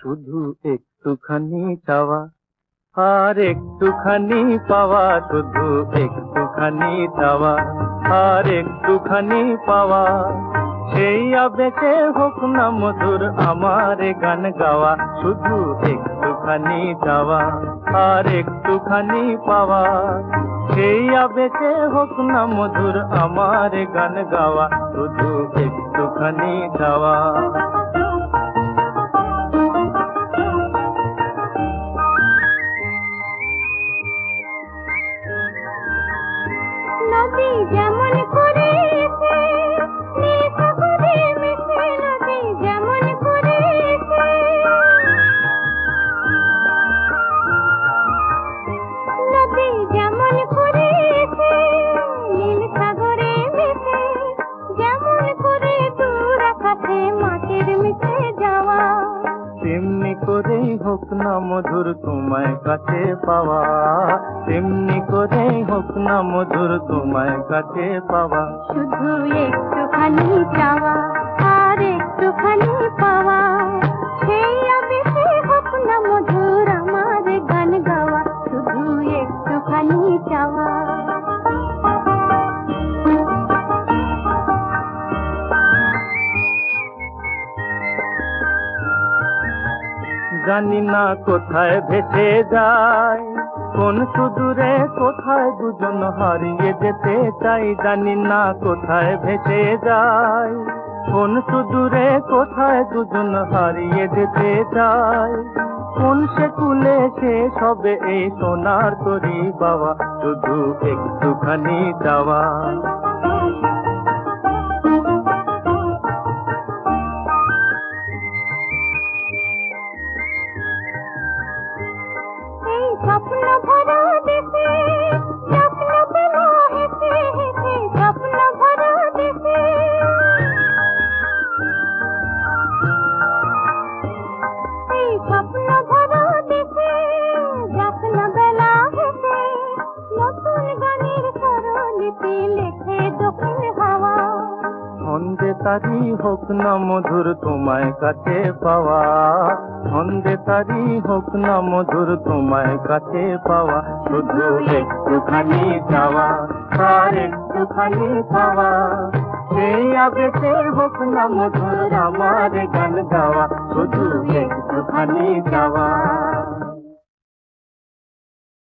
শুধু একটুখানি চাওয়া আর একটুখানি পাওয়া, শুধু একটুখানি চাওয়া আর একটুখানি পাওয়া। সেই আবেগে হোক না মধুর আমার গান গাওয়া, শুধু একটুখানি চাওয়া আর একটুখানি পাওয়া। সেই আবেগে হোক না মধুর আমার গান গাওয়া, শুধু একটুখানি চাওয়া। নদী যেমন করে এসে নীল সাগরে মিশে, নদী যেমন করে এসে, নদী যেমন করে এসে নীল সাগরে মিশে, যেমন করে দূর আকাশে মাটির মিশে যাওয়া। তেমনি করেই হোক না মধুর তোমায় কাছে পাওয়া, তেমনি করেই হোক না মধুর তোমায় কাছে পাওয়া। শুধু একটুখানি চাওয়া আর একটুখানি পাওয়া, সেই আবেগে হোক না মধুর আমার গান গাওয়া, শুধু একটুখানি চাওয়া। জানি না কোথায় ভেসে যায় কোন সুদূরে, কোথায় দুজন হারিয়ে যেতে চাই। জানি না কোথায় ভেসে যায় কোন সুদূরে, কোথায় দুজন হারিয়ে যেতে চাই। কোন সে কুলে শেষ হবে এই সোনার তরি বাবা, শুধু একটুখানি চাওয়া। এই স্বপ্ন ভরা দেশে স্বপ্ন পেল হেসে হেসে, স্বপ্ন ভরা দেশে, এই স্বপ্ন ভরা দেশে যত্ন বেলা হেসে, নতুন গানের স্বরলিপি লেখে দক্ষিণ হাওয়া। ছন্দে তারি হোক না মধুর তোমায় কাছে পাওয়া, ছন্দে তারি হোক না মধুর তোমায় কাছে পাওয়া। শুধু একটুখানি চাওয়া আর একটুখানি পাওয়া, সেই আবেগে হোক না মধুর আমার গান গাওয়া, শুধু একটুখানি চাওয়া।